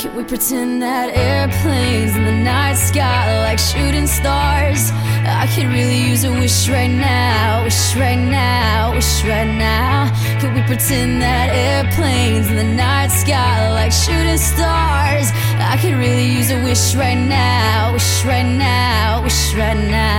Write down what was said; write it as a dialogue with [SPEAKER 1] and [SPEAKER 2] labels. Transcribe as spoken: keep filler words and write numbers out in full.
[SPEAKER 1] Can we pretend that airplanes in the night sky are like shooting stars? I could really use a wish right now, wish right now, wish right now. Can we pretend that airplanes in the night sky are like shooting stars? I could really use a wish right now, wish right now, wish right now.